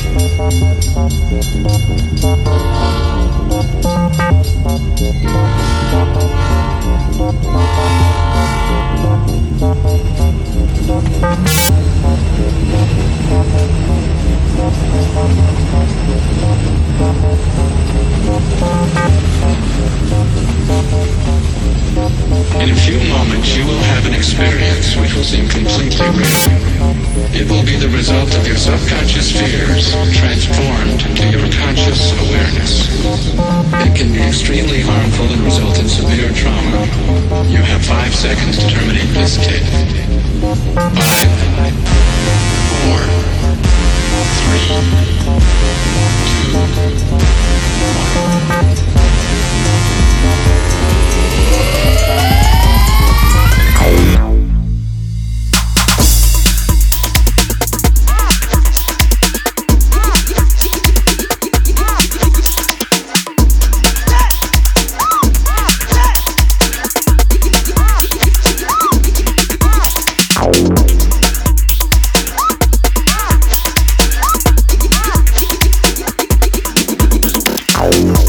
In a few moments you will have an experience which will seem completely real. It will be the result of your subconscious fears transformed to your conscious awareness. It can be extremely harmful and result in severe trauma. You have 5 seconds to terminate this tape. 5, 4, 3, 2, 1. Ow.